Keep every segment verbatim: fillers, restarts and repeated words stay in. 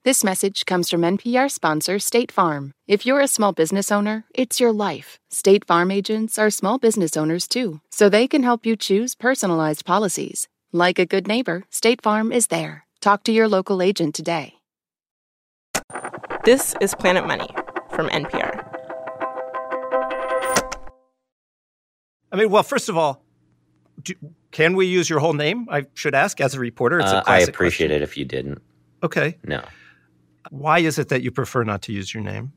This message comes from N P R sponsor State Farm. If you're a small business owner, it's your life. State Farm agents are small business owners too, so they can help you choose personalized policies. Like a good neighbor, State Farm is there. Talk to your local agent today. This is Planet Money from N P R. I mean, well, first of all, do, can we use your whole name? I should ask as a reporter. It's a uh, classic I appreciate question. it if you didn't. Okay. No. Why is it that you prefer not to use your name?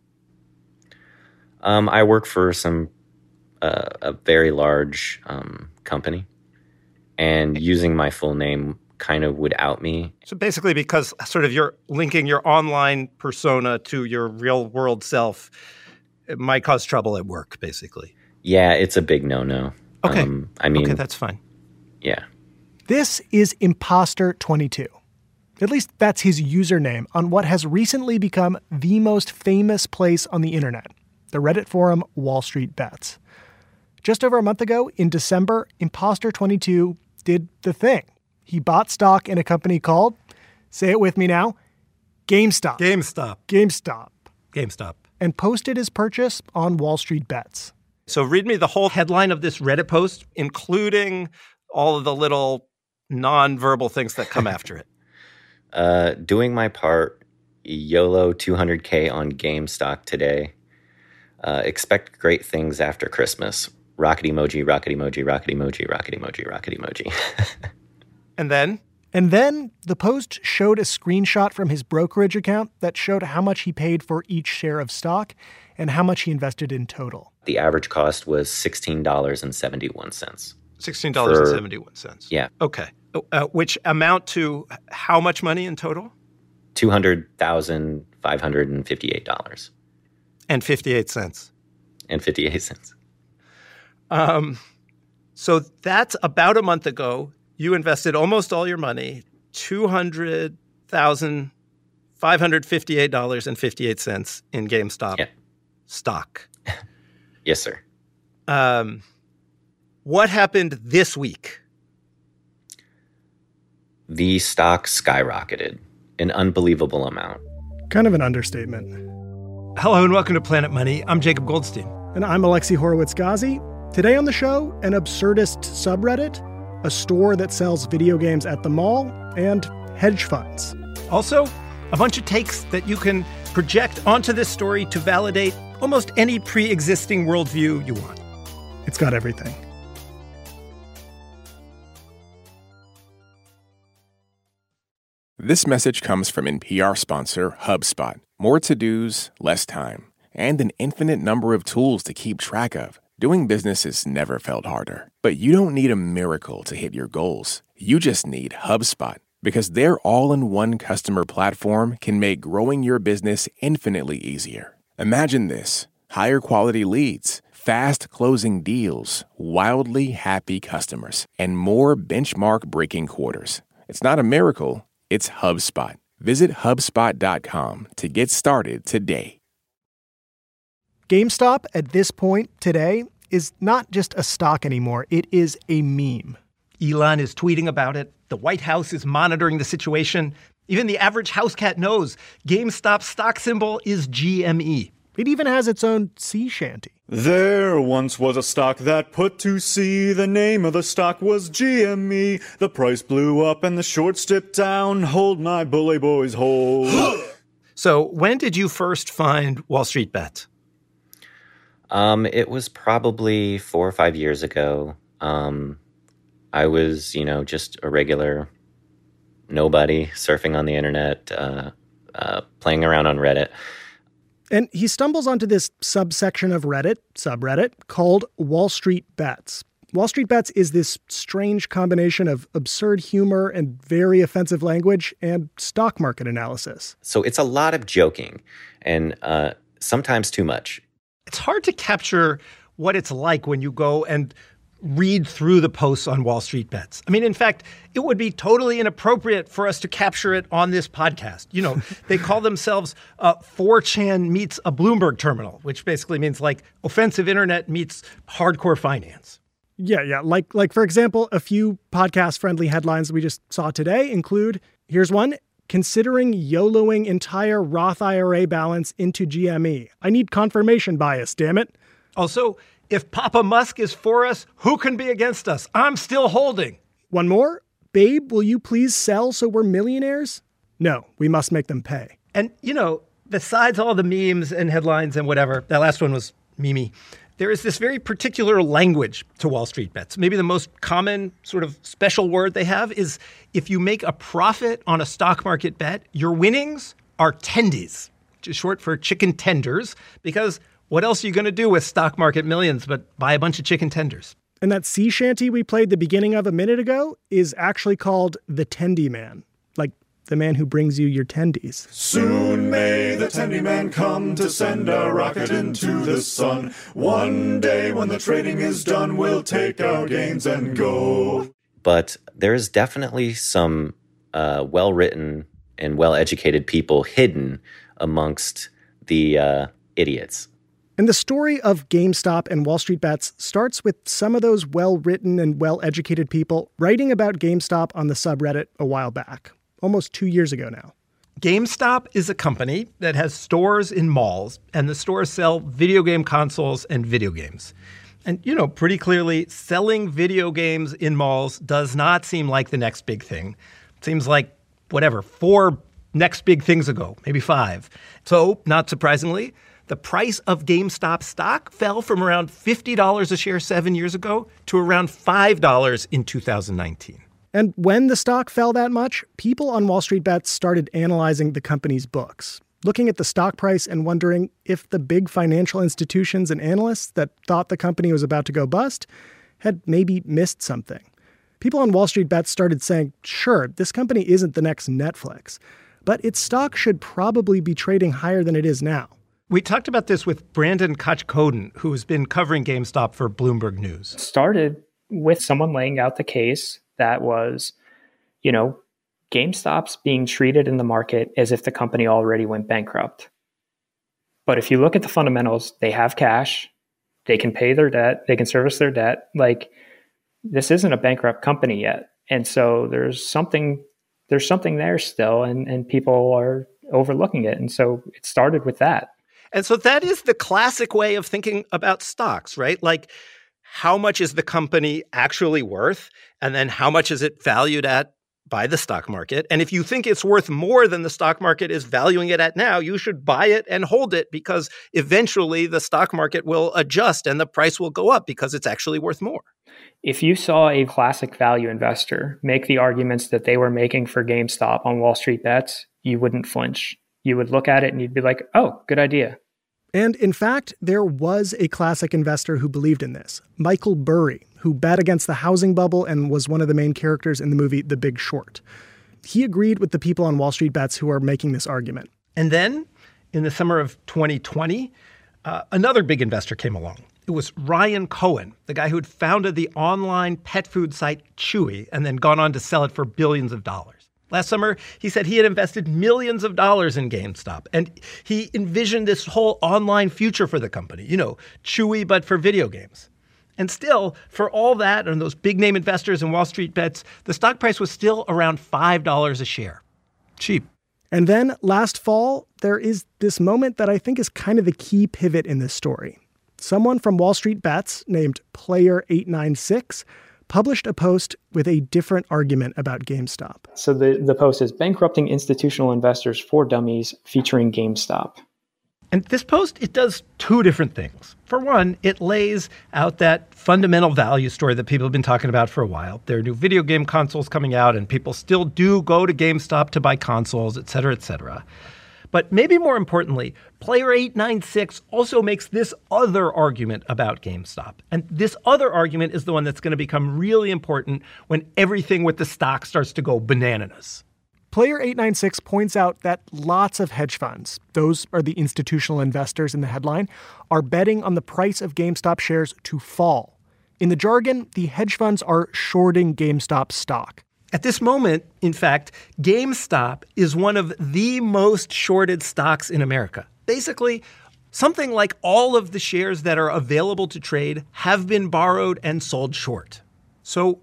Um, I work for some uh, a very large um, company, and using my full name kind of would out me. So basically, because sort of you're linking your online persona to your real world self, it might cause trouble at work, basically. Yeah, it's a big no-no. Okay. Um, I mean, okay, that's fine. Yeah. This is Imposter twenty-two. At least that's his username on what has recently become the most famous place on the internet, the Reddit forum Wall Street Bets. Just over a month ago, in December, Imposter twenty-two did the thing. He bought stock in a company called, say it with me now, GameStop. GameStop. GameStop. GameStop. And posted his purchase on Wall Street Bets. So read me the whole headline of this Reddit post, including all of the little non-verbal things that come after it. Uh, doing my part, YOLO two hundred K on GameStop today. Uh, expect great things after Christmas. Rocket emoji, rocket emoji, rocket emoji, rocket emoji, rocket emoji. And then? And then the post showed a screenshot from his brokerage account that showed how much he paid for each share of stock and how much he invested in total. The average cost was sixteen dollars and seventy-one cents. sixteen dollars and seventy-one cents. Yeah. Okay. Uh, which amount to how much money in total? two hundred thousand five hundred fifty-eight dollars. And fifty-eight cents. And fifty-eight cents. Um, so that's about a month ago. You invested almost all your money, two hundred thousand five hundred fifty-eight dollars and fifty-eight cents in GameStop yeah. stock. Yes, sir. Um, what happened this week? The stock skyrocketed an unbelievable amount. Kind of an understatement. Hello and welcome to Planet Money. I'm Jacob Goldstein. And I'm Alexi Horowitz-Ghazi. Today on the show, an absurdist subreddit, a store that sells video games at the mall, and hedge funds. Also, a bunch of takes that you can project onto this story to validate almost any pre-existing worldview you want. It's got everything. This message comes from N P R sponsor HubSpot. More to-dos, less time, and an infinite number of tools to keep track of. Doing business has never felt harder. But you don't need a miracle to hit your goals. You just need HubSpot, because their all-in-one customer platform can make growing your business infinitely easier. Imagine this: higher quality leads, fast closing deals, wildly happy customers, and more benchmark-breaking quarters. It's not a miracle. It's HubSpot. Visit HubSpot dot com to get started today. GameStop, at this point today, is not just a stock anymore. It is a meme. Elon is tweeting about it. The White House is monitoring the situation. Even the average house cat knows GameStop's stock symbol is G M E. It even has its own sea shanty. There once was a stock that put to sea. The name of the stock was G M E. The price blew up and the short dipped down. Hold my bully boys, hold. So when did you first find Wall Street Bets? Um, it was probably four or five years ago. Um, I was, you know, just a regular nobody surfing on the internet, uh, uh, playing around on Reddit. And he stumbles onto this subsection of Reddit, subreddit, called Wall Street Bets. Wall Street Bets is this strange combination of absurd humor and very offensive language and stock market analysis. So it's a lot of joking and uh, sometimes too much. It's hard to capture what it's like when you go and read through the posts on Wall Street Bets. I mean, in fact, it would be totally inappropriate for us to capture it on this podcast. You know, they call themselves uh, four chan meets a Bloomberg terminal, which basically means like offensive internet meets hardcore finance. Yeah, yeah. Like, like for example, a few podcast-friendly headlines we just saw today include, here's one, considering YOLOing entire Roth I R A balance into G M E. I need confirmation bias, damn it. Also, if Papa Musk is for us, who can be against us? I'm still holding. One more? Babe, will you please sell so we're millionaires? No, we must make them pay. And, you know, besides all the memes and headlines and whatever, that last one was meme, there is this very particular language to Wall Street bets. Maybe the most common sort of special word they have is if you make a profit on a stock market bet, your winnings are tendies, which is short for chicken tenders, because what else are you going to do with stock market millions but buy a bunch of chicken tenders? And that sea shanty we played the beginning of a minute ago is actually called the Tendy Man, like the man who brings you your tendies. Soon may the Tendy Man come to send a rocket into the sun. One day when the trading is done, we'll take our gains and go. But there is definitely some uh, well-written and well-educated people hidden amongst the uh, idiots. And the story of GameStop and Wall Street Bets starts with some of those well-written and well-educated people writing about GameStop on the subreddit a while back, almost two years ago now. GameStop is a company that has stores in malls, and the stores sell video game consoles and video games. And, you know, pretty clearly, selling video games in malls does not seem like the next big thing. It seems like, whatever, four next big things ago, maybe five. So, not surprisingly, the price of GameStop stock fell from around fifty dollars a share seven years ago to around five dollars in two thousand nineteen. And when the stock fell that much, people on Wall Street Bets started analyzing the company's books, looking at the stock price and wondering if the big financial institutions and analysts that thought the company was about to go bust had maybe missed something. People on Wall Street Bets started saying, sure, this company isn't the next Netflix, but its stock should probably be trading higher than it is now. We talked about this with Brandon Koch-Koden, who has been covering GameStop for Bloomberg News. Started with someone laying out the case that was, you know, GameStop's being treated in the market as if the company already went bankrupt. But if you look at the fundamentals, they have cash, they can pay their debt, they can service their debt. Like, this isn't a bankrupt company yet. And so there's something there's something there still, and, and people are overlooking it. And so it started with that. And so that is the classic way of thinking about stocks, right? Like, how much is the company actually worth? And then how much is it valued at by the stock market? And if you think it's worth more than the stock market is valuing it at now, you should buy it and hold it, because eventually the stock market will adjust and the price will go up because it's actually worth more. If you saw a classic value investor make the arguments that they were making for GameStop on Wall Street Bets, you wouldn't flinch. You would look at it and you'd be like, oh, good idea. And in fact, there was a classic investor who believed in this, Michael Burry, who bet against the housing bubble and was one of the main characters in the movie The Big Short. He agreed with the people on Wall Street Bets who are making this argument. And then, in the summer of twenty twenty, uh, another big investor came along. It was Ryan Cohen, the guy who had founded the online pet food site Chewy and then gone on to sell it for billions of dollars. Last summer, he said he had invested millions of dollars in GameStop, and he envisioned this whole online future for the company, you know, Chewy, but for video games. And still, for all that and those big-name investors in Wall Street Bets, the stock price was still around five dollars a share. Cheap. And then last fall, there is this moment that I think is kind of the key pivot in this story. Someone from Wall Street Bets named Player eight nine six published a post with a different argument about GameStop. So the, the post is Bankrupting Institutional Investors for Dummies, featuring GameStop. And this post, it does two different things. For one, it lays out that fundamental value story that people have been talking about for a while. There are new video game consoles coming out, and people still do go to GameStop to buy consoles, et cetera, et cetera. But maybe more importantly, Player eight nine six also makes this other argument about GameStop. And this other argument is the one that's going to become really important when everything with the stock starts to go bananas. Player eight nine six points out that lots of hedge funds, those are the institutional investors in the headline, are betting on the price of GameStop shares to fall. In the jargon, the hedge funds are shorting GameStop stock. At this moment, in fact, GameStop is one of the most shorted stocks in America. Basically, something like all of the shares that are available to trade have been borrowed and sold short. So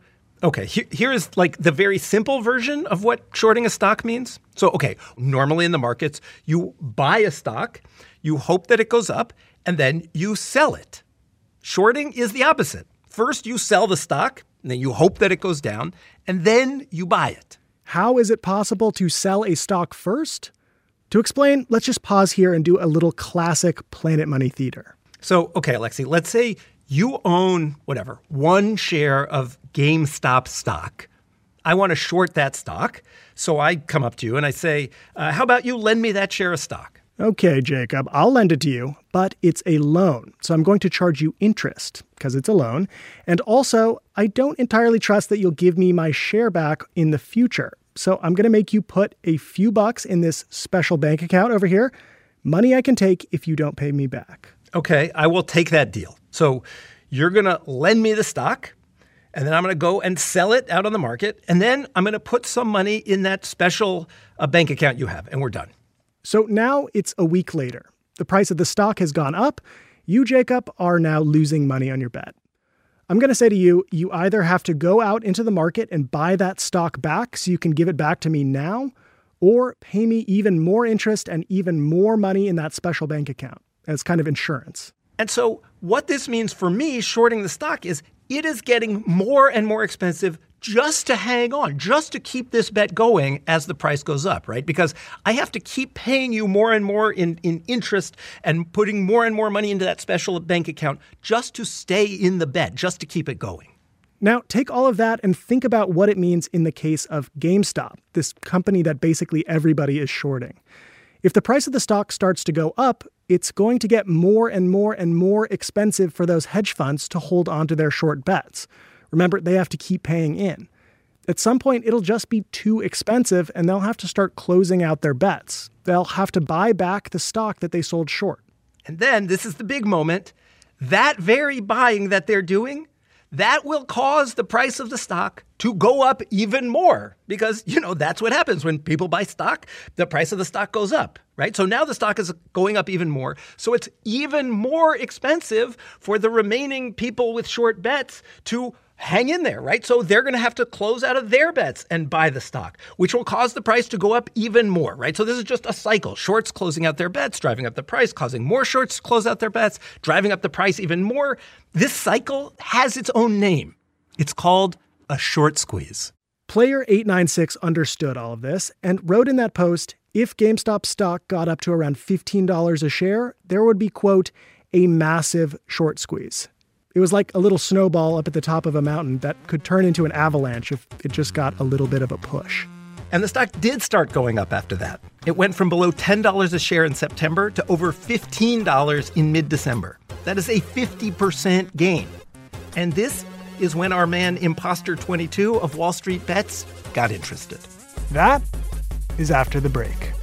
Okay, here, here is like the very simple version of what shorting a stock means. So, okay, normally in the markets, you buy a stock, you hope that it goes up, and then you sell it. Shorting is the opposite. First, you sell the stock, and then you hope that it goes down, and then you buy it. How is it possible to sell a stock first? To explain, let's just pause here and do a little classic Planet Money theater. So, okay, Alexi, let's say you own, whatever, one share of GameStop stock. I want to short that stock. So I come up to you and I say, uh, how about you lend me that share of stock? Okay, Jacob, I'll lend it to you, but it's a loan. So I'm going to charge you interest because it's a loan. And also, I don't entirely trust that you'll give me my share back in the future. So I'm going to make you put a few bucks in this special bank account over here. Money I can take if you don't pay me back. Okay, I will take that deal. So you're going to lend me the stock, and then I'm going to go and sell it out on the market, and then I'm going to put some money in that special uh, bank account you have, and we're done. So now it's a week later. The price of the stock has gone up. You, Jacob, are now losing money on your bet. I'm going to say to you, you either have to go out into the market and buy that stock back so you can give it back to me now, or pay me even more interest and even more money in that special bank account as kind of insurance. And so what this means for me shorting the stock is it is getting more and more expensive just to hang on, just to keep this bet going as the price goes up, right? Because I have to keep paying you more and more in, in interest and putting more and more money into that special bank account just to stay in the bet, just to keep it going. Now, take all of that and think about what it means in the case of GameStop, this company that basically everybody is shorting. If the price of the stock starts to go up, it's going to get more and more and more expensive for those hedge funds to hold onto their short bets. Remember, they have to keep paying in. At some point, it'll just be too expensive and they'll have to start closing out their bets. They'll have to buy back the stock that they sold short. And then, this is the big moment, that very buying that they're doing, that will cause the price of the stock to go up even more because, you know, that's what happens when people buy stock. The price of the stock goes up, right? So now the stock is going up even more. So it's even more expensive for the remaining people with short bets to hang in there, right? So they're going to have to close out of their bets and buy the stock, which will cause the price to go up even more, right? So this is just a cycle. Shorts closing out their bets, driving up the price, causing more shorts to close out their bets, driving up the price even more. This cycle has its own name. It's called a short squeeze. Player eight nine six understood all of this and wrote in that post, if GameStop stock got up to around fifteen dollars a share, there would be, quote, a massive short squeeze. It was like a little snowball up at the top of a mountain that could turn into an avalanche if it just got a little bit of a push. And the stock did start going up after that. It went from below ten dollars a share in September to over fifteen dollars in mid-December. That is a fifty percent gain. And this is when our man Imposter twenty-two of Wall Street Bets got interested. That is after the break.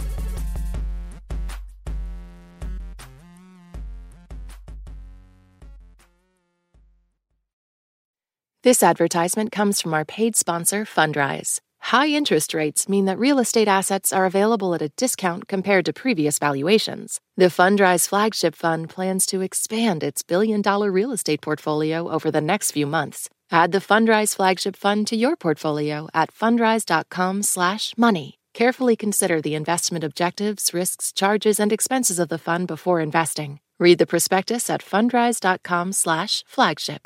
This advertisement comes from our paid sponsor, Fundrise. High interest rates mean that real estate assets are available at a discount compared to previous valuations. The Fundrise flagship fund plans to expand its billion-dollar real estate portfolio over the next few months. Add the Fundrise flagship fund to your portfolio at fundrise.com slash money. Carefully consider the investment objectives, risks, charges, and expenses of the fund before investing. Read the prospectus at fundrise.com slash flagship.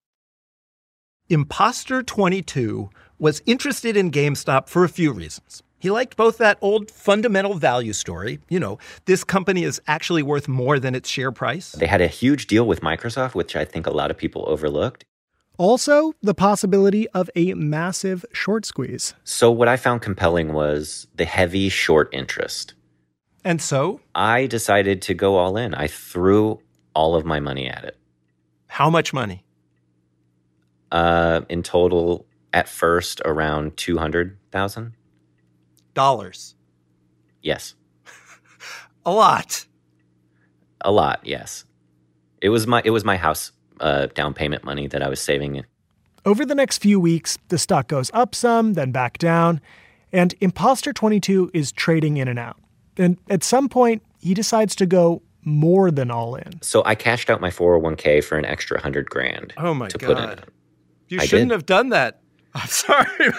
Imposter twenty-two was interested in GameStop for a few reasons. He liked both that old fundamental value story. You know, this company is actually worth more than its share price. They had a huge deal with Microsoft, which I think a lot of people overlooked. Also, the possibility of a massive short squeeze. So what I found compelling was the heavy short interest. And so? I decided to go all in. I threw all of my money at it. How much money? Uh, in total, at first, around two hundred thousand dollars. Yes. A lot. A lot, yes. It was my it was my house uh, down payment money that I was saving in. Over the next few weeks, the stock goes up some, then back down, and Imposter twenty-two is trading in and out. And at some point, he decides to go more than all in. So I cashed out my four oh one k for an extra hundred grand. Oh my to God. Put in it. You I shouldn't did. have done that. I'm sorry.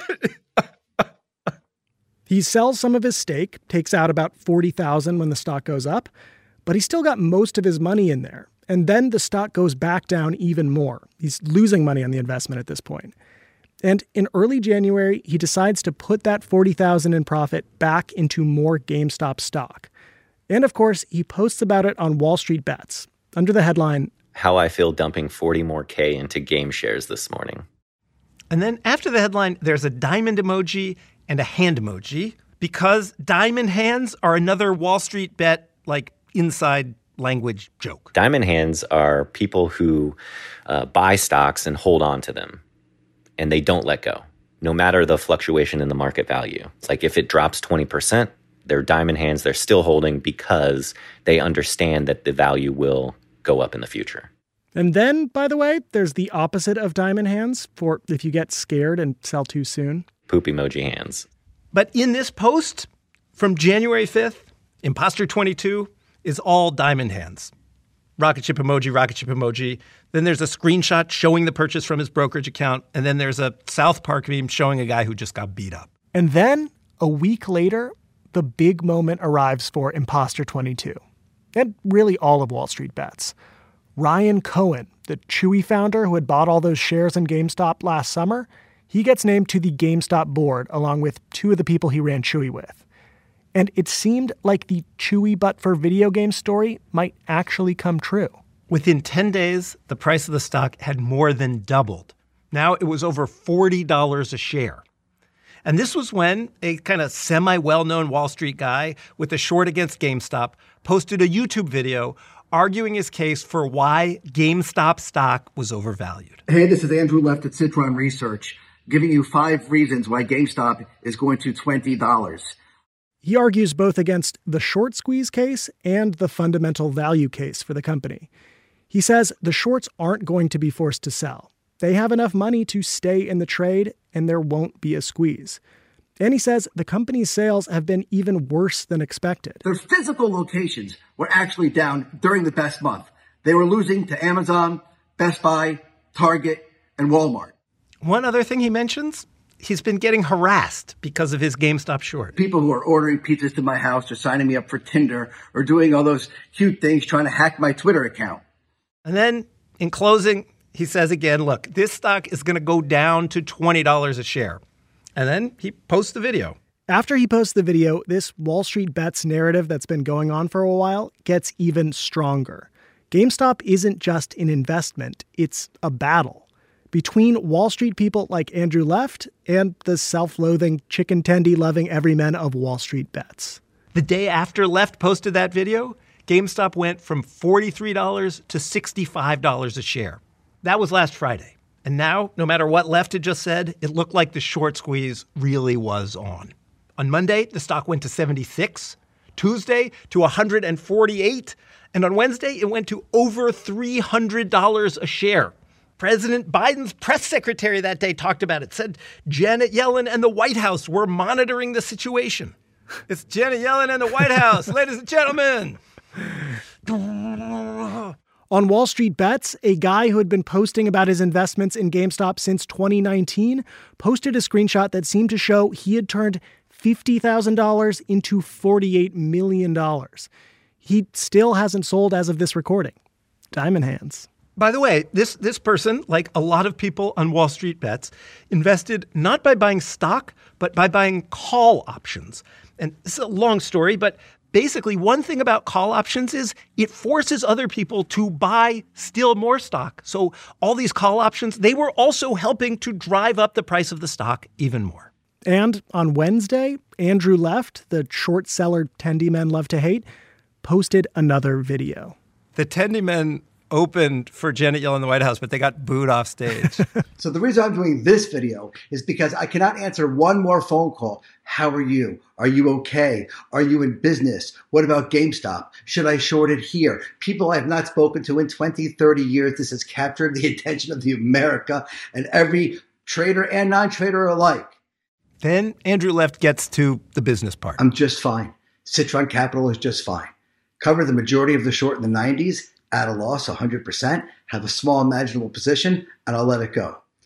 He sells some of his stake, takes out about forty thousand dollars when the stock goes up, but he's still got most of his money in there. And then the stock goes back down even more. He's losing money on the investment at this point. And in early January, he decides to put that forty thousand dollars in profit back into more GameStop stock. And of course, he posts about it on Wall Street Bets under the headline, "How I Feel Dumping forty More K into Game Shares This Morning." And then after the headline, there's a diamond emoji and a hand emoji, because diamond hands are another Wall Street Bet, like, inside language joke. Diamond hands are people who uh, buy stocks and hold on to them, and they don't let go, no matter the fluctuation in the market value. It's like if it drops twenty percent, they're diamond hands, they're still holding because they understand that the value will go up in the future. And then, by the way, there's the opposite of diamond hands for if you get scared and sell too soon. Poop emoji hands. But in this post from January fifth, Imposter twenty-two is all diamond hands. Rocket ship emoji, rocket ship emoji. Then there's a screenshot showing the purchase from his brokerage account. And then there's a South Park meme showing a guy who just got beat up. And then, a week later, the big moment arrives for Imposter twenty-two. And really all of Wall Street Bets. Ryan Cohen, the Chewy founder who had bought all those shares in GameStop last summer, he gets named to the GameStop board along with two of the people he ran Chewy with. And it seemed like the Chewy but for video game story might actually come true. Within ten days, the price of the stock had more than doubled. Now it was over forty dollars a share. And this was when a kind of semi-well-known Wall Street guy with a short against GameStop posted a YouTube video arguing his case for why GameStop stock was overvalued. Hey, this is Andrew Left at Citron Research, giving you five reasons why GameStop is going to twenty dollars. He argues both against the short squeeze case and the fundamental value case for the company. He says the shorts aren't going to be forced to sell. They have enough money to stay in the trade, and there won't be a squeeze. And he says the company's sales have been even worse than expected. Their physical locations were actually down during the best month. They were losing to Amazon, Best Buy, Target, and Walmart. One other thing he mentions, he's been getting harassed because of his GameStop short. People who are ordering pizzas to my house or signing me up for Tinder or doing all those cute things trying to hack my Twitter account. And then, in closing, he says again, look, this stock is going to go down to twenty dollars a share. And then he posts the video. After he posts the video, this Wall Street Bets narrative that's been going on for a while gets even stronger. GameStop isn't just an investment, it's a battle between Wall Street people like Andrew Left and the self-loathing, chicken tendy-loving everymen of Wall Street Bets. The day after Left posted that video, GameStop went from forty-three dollars to sixty-five dollars a share. That was last Friday. And now, no matter what Left had just said, it looked like the short squeeze really was on. On Monday, the stock went to seventy-six, Tuesday to one hundred forty-eight, and on Wednesday, it went to over three hundred dollars a share. President Biden's press secretary that day talked about it, said Janet Yellen and the White House were monitoring the situation. It's Janet Yellen and the White House, ladies and gentlemen. On Wall Street Bets, a guy who had been posting about his investments in GameStop since twenty nineteen posted a screenshot that seemed to show he had turned fifty thousand dollars into forty-eight million dollars. He still hasn't sold as of this recording. Diamond hands. By the way, this this person, like a lot of people on Wall Street Bets, invested not by buying stock, but by buying call options. And this is a long story, but basically, one thing about call options is it forces other people to buy still more stock. So all these call options, they were also helping to drive up the price of the stock even more. And on Wednesday, Andrew Left, the short seller Tendy Men love to hate, posted another video. The Tendy Men opened for Janet Yellen in the White House, but they got booed off stage. So the reason I'm doing this video is because I cannot answer one more phone call. How are you? Are you okay? Are you in business? What about GameStop? Should I short it here? People I have not spoken to in twenty, thirty years. This has captured the attention of the America and every trader and non-trader alike. Then Andrew Left gets to the business part. I'm just fine. Citron Capital is just fine. Covered the majority of the short in the nineties, at a loss one hundred percent, have a small imaginable position, and I'll let it go.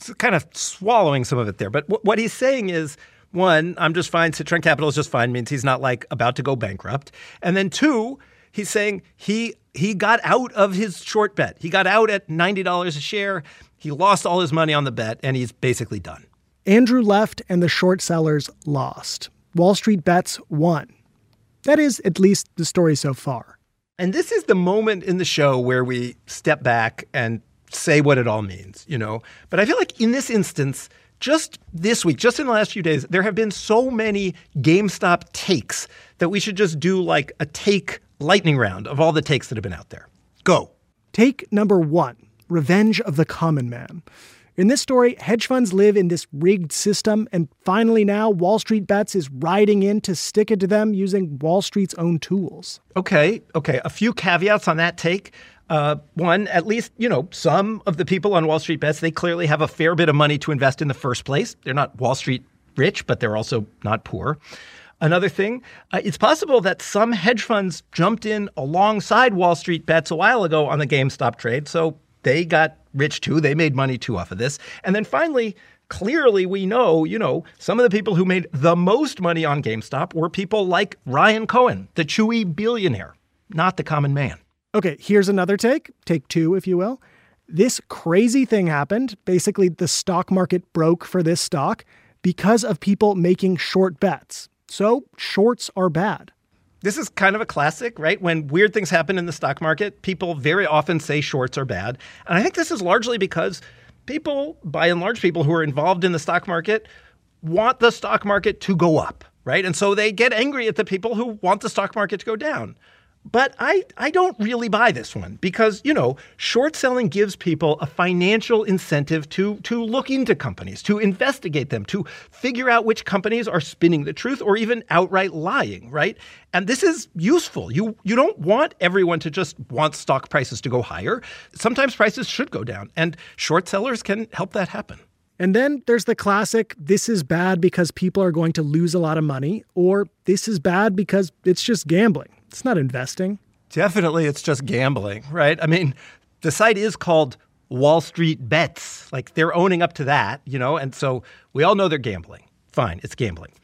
kind of swallowing some of it there. But w- what he's saying is, one, I'm just fine. Citron Capital is just fine, means he's not like about to go bankrupt. And then two, he's saying he he got out of his short bet. He got out at ninety dollars a share. He lost all his money on the bet, and he's basically done. Andrew left, and the short sellers lost. Wall Street Bets won. That is at least the story so far. And this is the moment in the show where we step back and say what it all means, you know. But I feel like in this instance, just this week, just in the last few days, there have been so many GameStop takes that we should just do like a take lightning round of all the takes that have been out there. Go. Take number one, revenge of the common man. In this story, hedge funds live in this rigged system, and finally now Wall Street Bets is riding in to stick it to them using Wall Street's own tools. Okay, okay. A few caveats on that take. Uh, one, at least, you know, some of the people on Wall Street Bets, they clearly have a fair bit of money to invest in the first place. They're not Wall Street rich, but they're also not poor. Another thing, uh, it's possible that some hedge funds jumped in alongside Wall Street Bets a while ago on the GameStop trade, so they got rich too. They made money too off of this. And then finally, clearly we know, you know, some of the people who made the most money on GameStop were people like Ryan Cohen, the Chewy billionaire, not the common man. Okay, here's another take, take two, if you will. This crazy thing happened. Basically, the stock market broke for this stock because of people making short bets. So shorts are bad. This is kind of a classic, right? When weird things happen in the stock market, people very often say shorts are bad. And I think this is largely because people, by and large, people who are involved in the stock market want the stock market to go up, right? And so they get angry at the people who want the stock market to go down. But I, I don't really buy this one because, you know, short selling gives people a financial incentive to, to look into companies, to investigate them, to figure out which companies are spinning the truth or even outright lying, right? And this is useful. You, you don't want everyone to just want stock prices to go higher. Sometimes prices should go down, and short sellers can help that happen. And then there's the classic, this is bad because people are going to lose a lot of money, or this is bad because it's just gambling. It's not investing. Definitely, it's just gambling, right? I mean, the site is called Wall Street Bets. Like, they're owning up to that, you know, and so we all know they're gambling. Fine, it's gambling.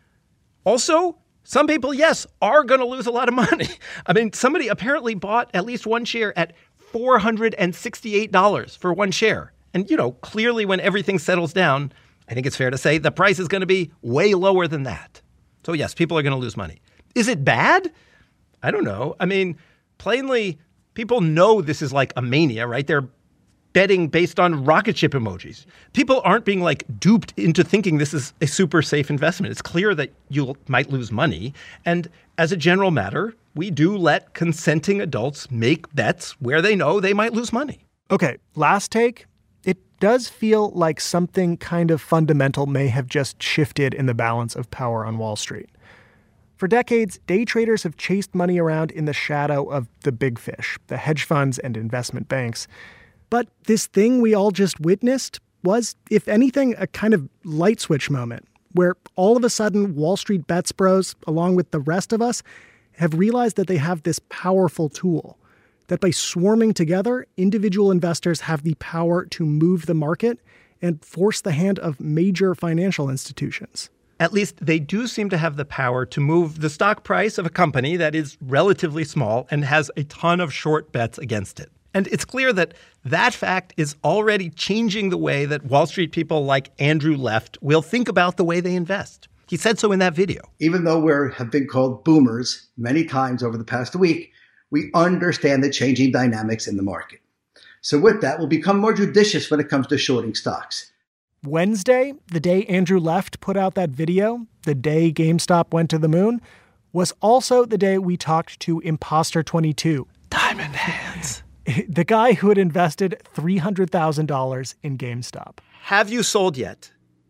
Also, some people, yes, are going to lose a lot of money. I mean, somebody apparently bought at least one share at four hundred sixty-eight dollars for one share. And, you know, clearly when everything settles down, I think it's fair to say the price is going to be way lower than that. So, yes, people are going to lose money. Is it bad? I don't know. I mean, plainly, people know this is like a mania, right? They're betting based on rocket ship emojis. People aren't being like duped into thinking this is a super safe investment. It's clear that you might lose money. And as a general matter, we do let consenting adults make bets where they know they might lose money. Okay, last take. It does feel like something kind of fundamental may have just shifted in the balance of power on Wall Street. For decades, day traders have chased money around in the shadow of the big fish, the hedge funds and investment banks. But this thing we all just witnessed was, if anything, a kind of light switch moment, where all of a sudden Wall Street Bets bros, along with the rest of us, have realized that they have this powerful tool, that by swarming together, individual investors have the power to move the market and force the hand of major financial institutions. At least they do seem to have the power to move the stock price of a company that is relatively small and has a ton of short bets against it. And it's clear that that fact is already changing the way that Wall Street people like Andrew Left will think about the way they invest. He said so in that video. Even though we have been called boomers many times over the past week, we understand the changing dynamics in the market. So with that, we'll become more judicious when it comes to shorting stocks. Wednesday, the day Andrew Left put out that video, the day GameStop went to the moon, was also the day we talked to Imposter twenty-two. Diamond hands. The guy who had invested three hundred thousand dollars in GameStop. Have you sold yet?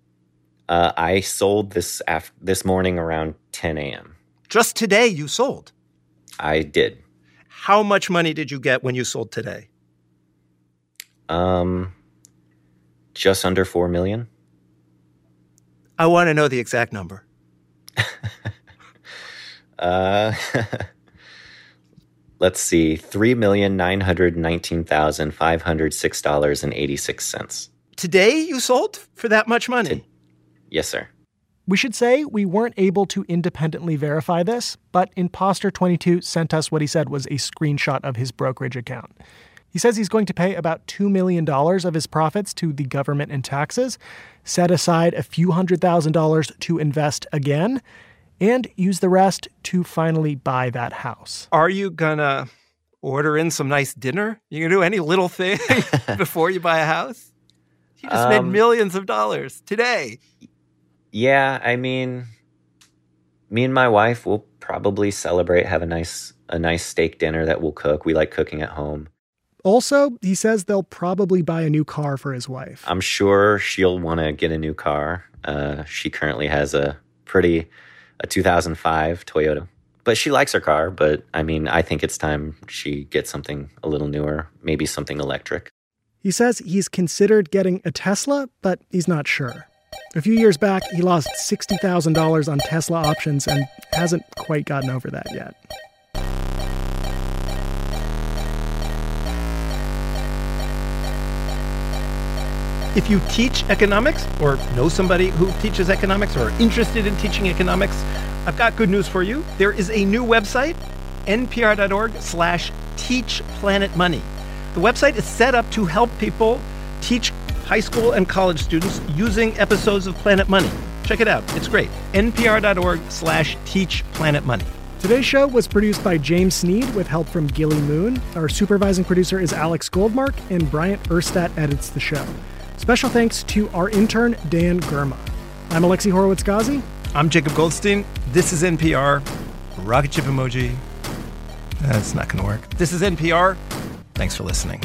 Uh, I sold this af- this morning around ten a.m. Just today you sold? I did. How much money did you get when you sold today? Um... Just under four million. I want to know the exact number. uh, let's see, three million nine hundred nineteen thousand five hundred six dollars and eighty six cents. today you sold for that much money? Yes, sir. We should say we weren't able to independently verify this, but Imposter twenty-two sent us what he said was a screenshot of his brokerage account. He says he's going to pay about two million dollars of his profits to the government in taxes, set aside a few hundred thousand dollars to invest again, and use the rest to finally buy that house. Are you going to order in some nice dinner? You going to do any little thing before you buy a house? You just um, made millions of dollars today. Yeah, I mean, me and my wife will probably celebrate, have a nice a nice steak dinner that we'll cook. We like cooking at home. Also, he says they'll probably buy a new car for his wife. I'm sure she'll want to get a new car. Uh, she currently has a pretty, a two thousand five Toyota. But she likes her car, but I mean, I think it's time she gets something a little newer, maybe something electric. He says he's considered getting a Tesla, but he's not sure. A few years back, he lost sixty thousand dollars on Tesla options and hasn't quite gotten over that yet. If you teach economics or know somebody who teaches economics or are interested in teaching economics, I've got good news for you. There is a new website, npr.org slash teach planet money. The website is set up to help people teach high school and college students using episodes of Planet Money. Check it out. It's great. npr.org slash teach planet money. Today's show was produced by James Sneed with help from Gilly Moon. Our supervising producer is Alex Goldmark, and Bryant Erstadt edits the show. Special thanks to our intern, Dan Gurma. I'm Alexi Horowitz-Ghazi. I'm Jacob Goldstein. This is N P R. Rocket ship emoji. That's not going to work. This is N P R. Thanks for listening.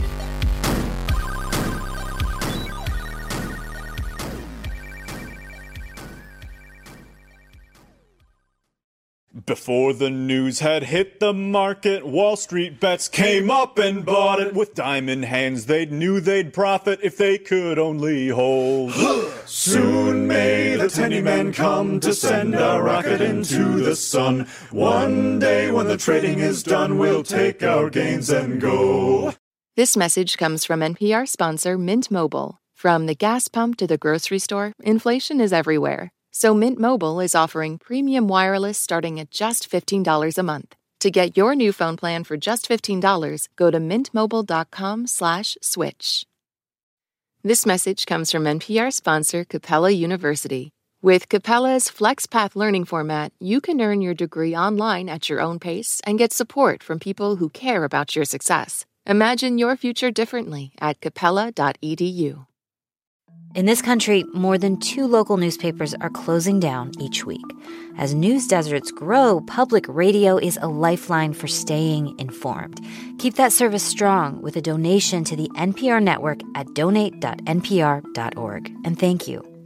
Before the news had hit the market, Wall Street bets came up and bought it. With diamond hands, they knew they'd profit if they could only hold. Soon may the tiny man come to send a rocket into the sun. One day when the trading is done, we'll take our gains and go. This message comes from N P R sponsor Mint Mobile. From the gas pump to the grocery store, inflation is everywhere. So Mint Mobile is offering premium wireless starting at just fifteen dollars a month. To get your new phone plan for just fifteen dollars, go to mintmobile.com slash switch. This message comes from N P R sponsor Capella University. With Capella's FlexPath learning format, you can earn your degree online at your own pace and get support from people who care about your success. Imagine your future differently at capella dot e d u. In this country, more than two local newspapers are closing down each week. As news deserts grow, public radio is a lifeline for staying informed. Keep that service strong with a donation to the N P R network at donate dot n p r dot org. And thank you.